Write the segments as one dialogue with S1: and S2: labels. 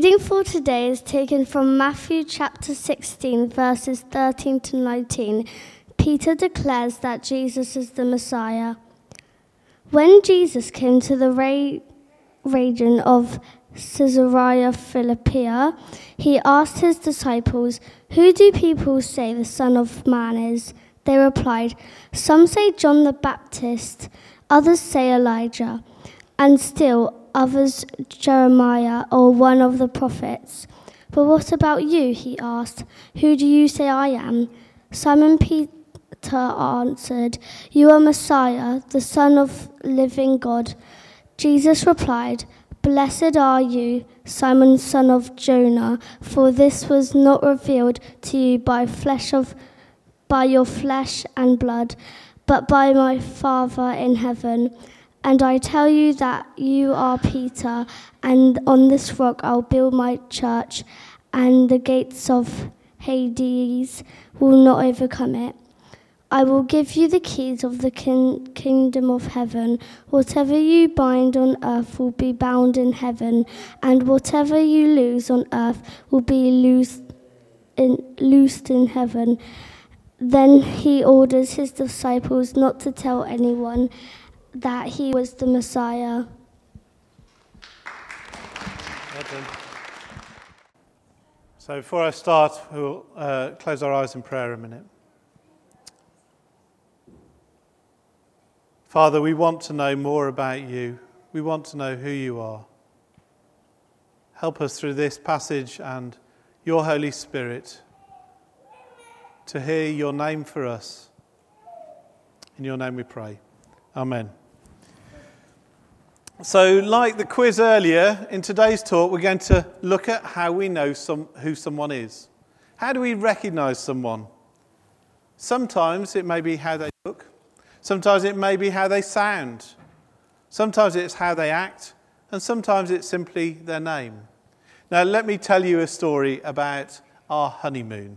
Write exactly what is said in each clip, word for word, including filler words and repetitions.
S1: reading for today is taken from Matthew chapter sixteen, verses thirteen to nineteen. Peter declares that Jesus is the Messiah. When Jesus came to the re- region of Caesarea Philippi, he asked his disciples, "Who do people say the Son of Man is?" They replied, "Some say John the Baptist, others say Elijah, and still others Jeremiah or one of the prophets." "But what about you?" he asked. "Who do you say I am?" Simon Peter answered, "You are Messiah, the Son of living God." Jesus replied, "Blessed are you, Simon, son of Jonah, for this was not revealed to you by flesh of by your flesh and blood, but by my Father in heaven. And I tell you that you are Peter, and on this rock I'll build my church, and the gates of Hades will not overcome it. I will give you the keys of the kin- kingdom of heaven. Whatever you bind on earth will be bound in heaven, and whatever you loose on earth will be loosed in, loosed in heaven." Then he orders his disciples not to tell anyone that he was the Messiah.
S2: Well done. So before I start, we'll uh, close our eyes in prayer a minute. Father, we want to know more about you. We want to know who you are. Help us through this passage and your Holy Spirit to hear your name for us. In your name we pray. Amen. So, like the quiz earlier, in today's talk, we're going to look at how we know some, who someone is. How do we recognise someone? Sometimes it may be how they look. Sometimes it may be how they sound. Sometimes it's how they act. And sometimes it's simply their name. Now, let me tell you a story about our honeymoon.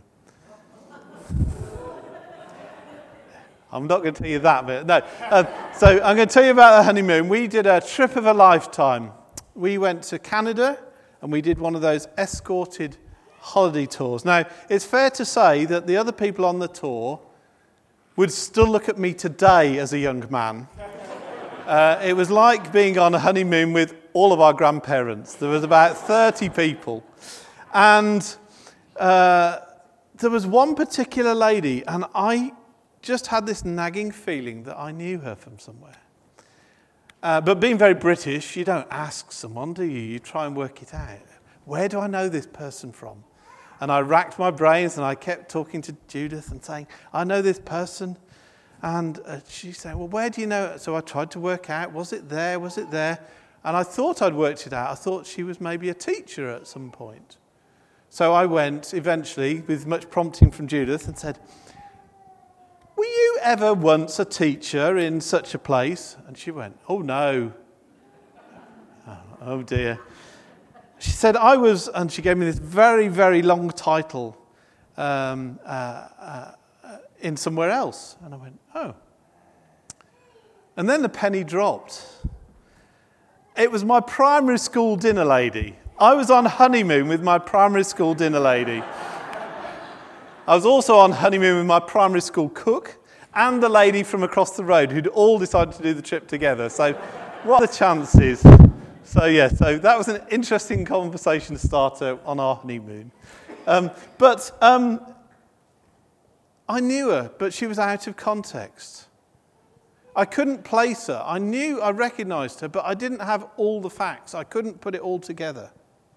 S2: I'm not going to tell you that bit. No. Um, so I'm going to tell you about the honeymoon. We did a trip of a lifetime. We went to Canada and we did one of those escorted holiday tours. Now, it's fair to say that the other people on the tour would still look at me today as a young man. Uh, it was like being on a honeymoon with all of our grandparents. There was about thirty people. And uh, there was one particular lady, and I just had this nagging feeling that I knew her from somewhere. Uh, but being very British, you don't ask someone, do you? You try and work it out. Where do I know this person from? And I racked my brains and I kept talking to Judith and saying, I know this person. And uh, she said, well, where do you know it? So I tried to work out, was it there, was it there? And I thought I'd worked it out. I thought she was maybe a teacher at some point. So I went eventually, with much prompting from Judith, and said, were you ever once a teacher in such a place? And she went, oh, no. Oh, oh dear. She said, I was, and she gave me this very, very long title um, uh, uh, in somewhere else. And I went, oh. And then the penny dropped. It was my primary school dinner lady. I was on honeymoon with my primary school dinner lady. I was also on honeymoon with my primary school cook and the lady from across the road who'd all decided to do the trip together. So what are the chances? So yeah, so that was an interesting conversation starter on our honeymoon. Um, but um, I knew her, but she was out of context. I couldn't place her. I knew, I recognised her, but I didn't have all the facts. I couldn't put it all together.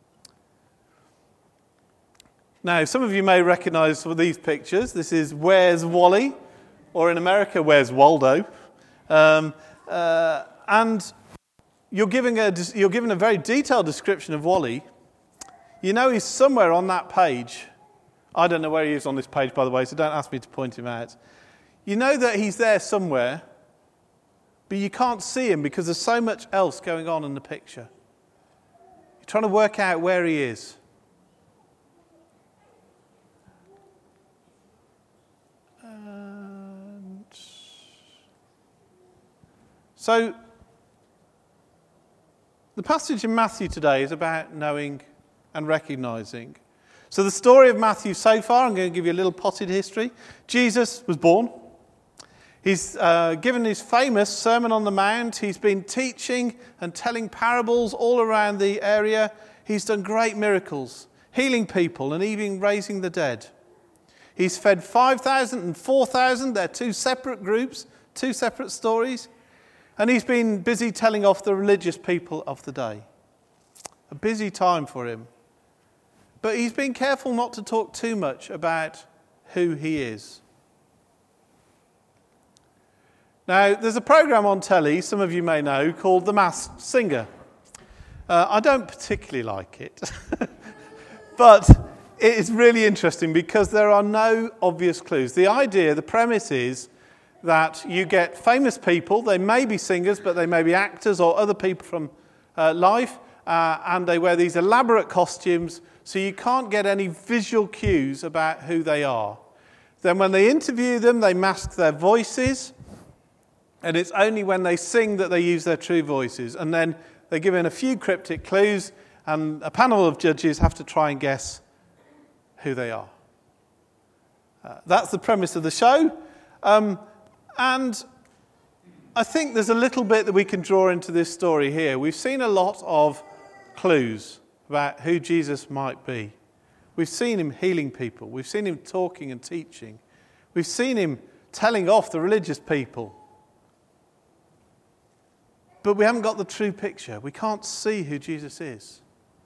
S2: Now, some of you may recognise these pictures. This is Where's Wally? Or in America, Where's Waldo? Um, uh, and you're giving a, you're given a very detailed description of Wally. You know he's somewhere on that page. I don't know where he is on this page, by the way, so don't ask me to point him out. You know that he's there somewhere, but you can't see him because there's so much else going on in the picture. You're trying to work out where he is. And so, the passage in Matthew today is about knowing and recognizing. So the story of Matthew so far, I'm going to give you a little potted history. Jesus was born. He's uh, given his famous Sermon on the Mount. He's been teaching and telling parables all around the area. He's done great miracles, healing people and even raising the dead. He's fed five thousand and four thousand. They're two separate groups, two separate stories. And he's been busy telling off the religious people of the day. A busy time for him. But he's been careful not to talk too much about who he is. Now, there's a program on telly, some of you may know, called The Masked Singer. Uh, I don't particularly like it. But it is really interesting because there are no obvious clues. The idea, the premise is that you get famous people. They may be singers, but they may be actors or other people from uh, life. Uh, and they wear these elaborate costumes, so you can't get any visual cues about who they are. Then when they interview them, they mask their voices. And it's only when they sing that they use their true voices. And then they give in a few cryptic clues, and a panel of judges have to try and guess who they are. Uh, that's the premise of the show. Um, and I think there's a little bit that we can draw into this story here. We've seen a lot of clues about who Jesus might be. We've seen him healing people. We've seen him talking and teaching. We've seen him telling off the religious people. But we haven't got the true picture. We can't see who Jesus is.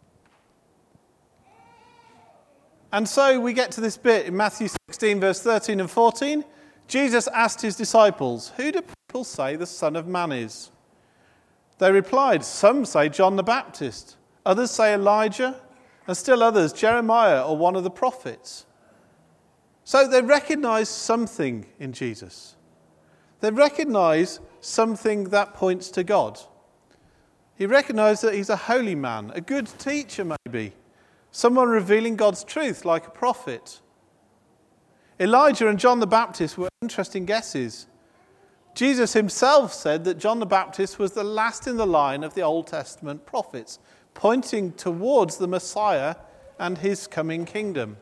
S2: And so we get to this bit in Matthew sixteen, verse thirteen and fourteen. Jesus asked his disciples, "Who do people say the Son of Man is?" They replied, "Some say John the Baptist, others say Elijah, and still others Jeremiah or one of the prophets." So they recognize something in Jesus. They recognize something that points to God. He recognized that he's a holy man, a good teacher maybe, someone revealing God's truth like a prophet. Elijah and John the Baptist were interesting guesses. Jesus himself said that John the Baptist was the last in the line of the Old Testament prophets, pointing towards the Messiah and his coming kingdom.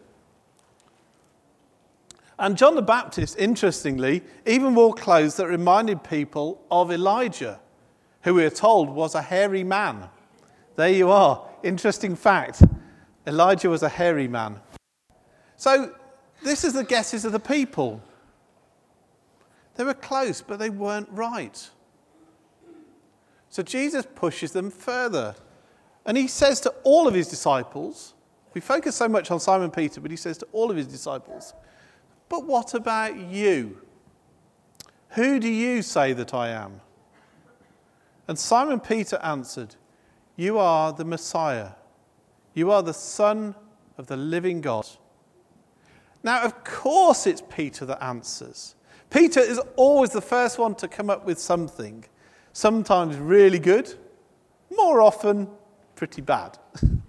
S2: And John the Baptist, interestingly, even wore clothes that reminded people of Elijah, who we are told was a hairy man. There you are. Interesting fact. Elijah was a hairy man. So this is the guesses of the people. They were close, but they weren't right. So Jesus pushes them further. And he says to all of his disciples, we focus so much on Simon Peter, but he says to all of his disciples, "But what about you? Who do you say that I am?" And Simon Peter answered, "You are the Messiah. You are the Son of the living God." Now, of course it's Peter that answers. Peter is always the first one to come up with something, sometimes really good, more often pretty bad.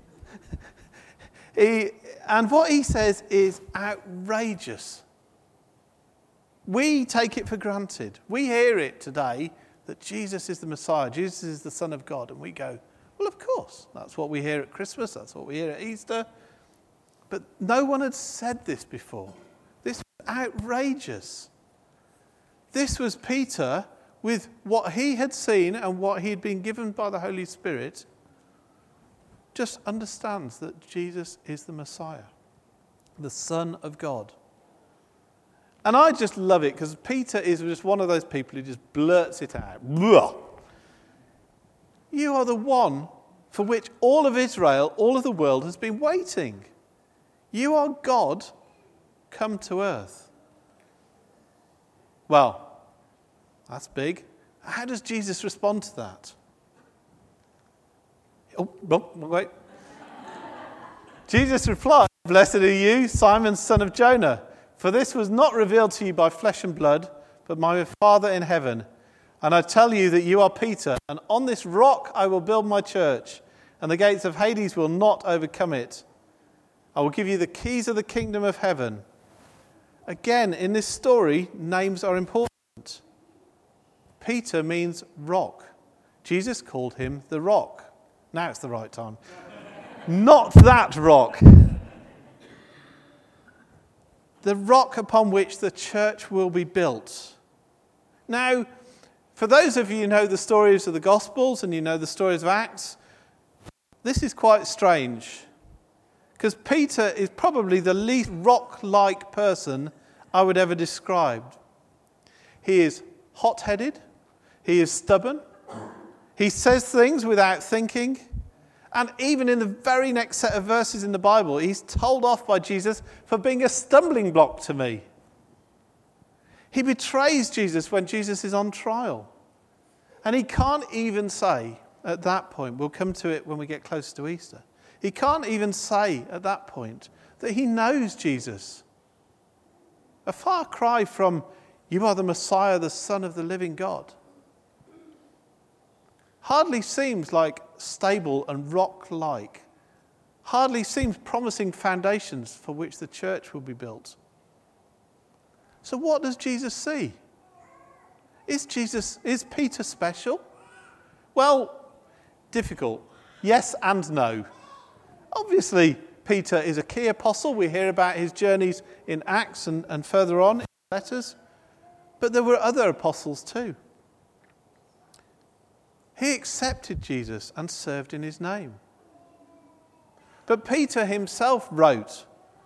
S2: he, and what he says is outrageous. We take it for granted. We hear it today that Jesus is the Messiah, Jesus is the Son of God, and we go, well, of course, that's what we hear at Christmas, that's what we hear at Easter. But no one had said this before. This was outrageous. This was Peter, with what he had seen and what he had been given by the Holy Spirit, just understands that Jesus is the Messiah, the Son of God. And I just love it because Peter is just one of those people who just blurts it out. Blah. You are the one for which all of Israel, all of the world has been waiting. You are God come to earth. Well, that's big. How does Jesus respond to that? Oh, oh wait. Jesus replied, "Blessed are you, Simon, son of Jonah. For this was not revealed to you by flesh and blood, but my Father in heaven. And I tell you that you are Peter, and on this rock I will build my church, and the gates of Hades will not overcome it. I will give you the keys of the kingdom of heaven." Again, in this story, names are important. Peter means rock. Jesus called him the rock. Now it's the right time. Not that rock. The rock upon which the church will be built. Now, for those of you who know the stories of the Gospels and you know the stories of Acts, this is quite strange. Because Peter is probably the least rock-like person I would ever describe. He is hot-headed. He is stubborn. He says things without thinking. And even in the very next set of verses in the Bible, he's told off by Jesus for being a stumbling block to me. He betrays Jesus when Jesus is on trial. And he can't even say at that point, we'll come to it when we get closer to Easter, he can't even say at that point that he knows Jesus. A far cry from, you are the Messiah, the Son of the living God. Hardly seems like stable and rock-like. Hardly seems promising foundations for which the church will be built. So what does Jesus see? Is Jesus, is Peter special? Well, difficult. Yes and no. Obviously, Peter is a key apostle. We hear about his journeys in Acts and, and further on in letters. But there were other apostles too. He accepted Jesus and served in his name. But Peter himself wrote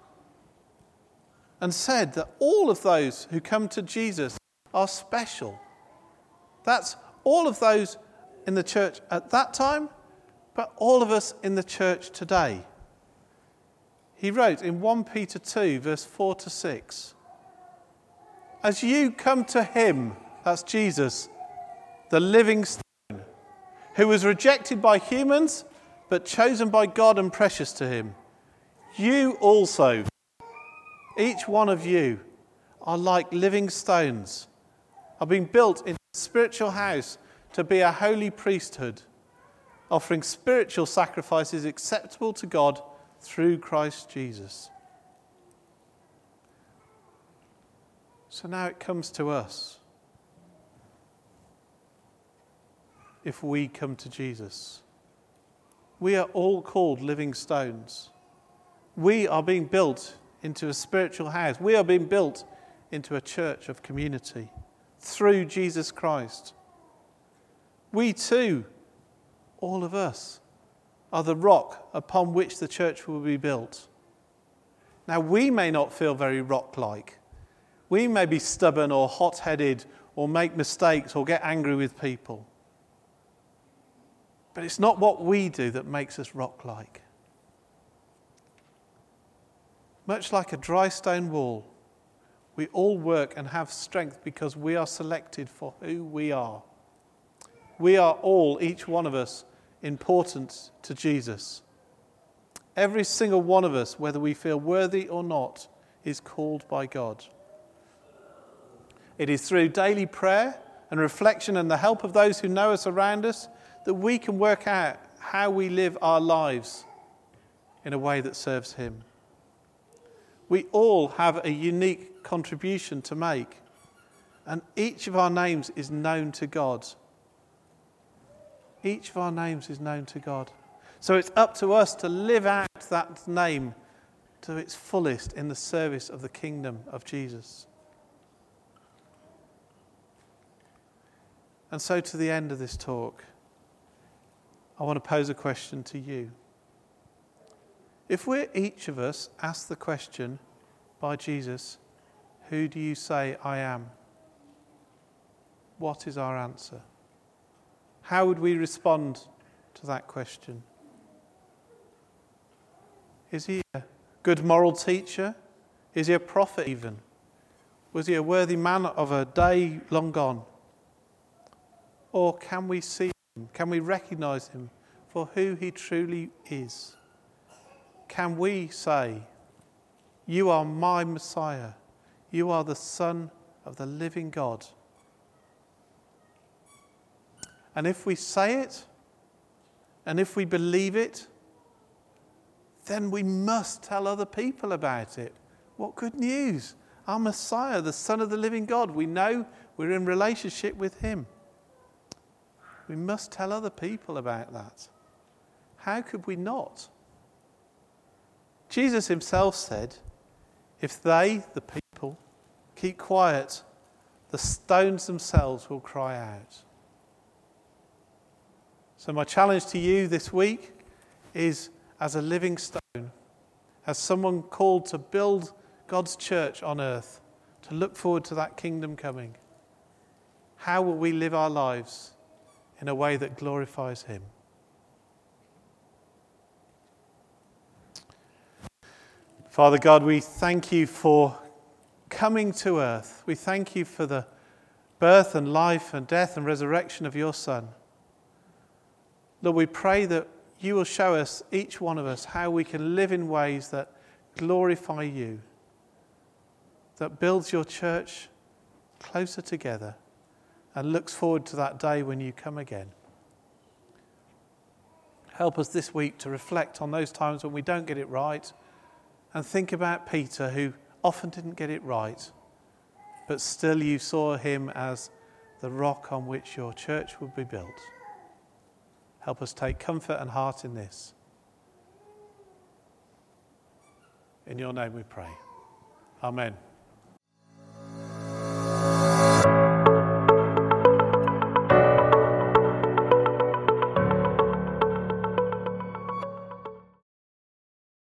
S2: and said that all of those who come to Jesus are special. That's all of those in the church at that time, but all of us in the church today. He wrote in First Peter two, verse four to six, as you come to him, that's Jesus, the living stone, who was rejected by humans, but chosen by God and precious to him, you also, each one of you, are like living stones, are being built into a spiritual house to be a holy priesthood, offering spiritual sacrifices acceptable to God through Christ Jesus. So now it comes to us. If we come to Jesus, we are all called living stones. We are being built into a spiritual house. We are being built into a church of community through Jesus Christ. We too, all of us, are the rock upon which the church will be built. Now, we may not feel very rock-like. We may be stubborn or hot-headed or make mistakes or get angry with people. But it's not what we do that makes us rock-like. Much like a dry stone wall, we all work and have strength because we are selected for who we are. We are all, each one of us, important to Jesus. Every single one of us, whether we feel worthy or not, is called by God. It is through daily prayer and reflection and the help of those who know us around us that we can work out how we live our lives in a way that serves him. We all have a unique contribution to make, and each of our names is known to God. Each of our names is known to God. So it's up to us to live out that name to its fullest in the service of the kingdom of Jesus. And so to the end of this talk, I want to pose a question to you. If we're each of us asked the question by Jesus, who do you say I am? What is our answer? How would we respond to that question? Is he a good moral teacher? Is he a prophet even? Was he a worthy man of a day long gone? Or can we see him? Can we recognize him for who he truly is? Can we say, you are my Messiah. You are the Son of the living God. And if we say it, and if we believe it, then we must tell other people about it. What good news! Our Messiah, the Son of the living God. We know we're in relationship with him. We must tell other people about that. How could we not? Jesus himself said, if they, the people, keep quiet, the stones themselves will cry out. So my challenge to you this week is, as a living stone, as someone called to build God's church on earth, to look forward to that kingdom coming, how will we live our lives in a way that glorifies him? Father God, we thank you for coming to earth. We thank you for the birth and life and death and resurrection of your Son. Lord, we pray that you will show us, each one of us, how we can live in ways that glorify you, that builds your church closer together and looks forward to that day when you come again. Help us this week to reflect on those times when we don't get it right and think about Peter, who often didn't get it right, but still you saw him as the rock on which your church would be built. Help us take comfort and heart in this. In your name we pray. Amen.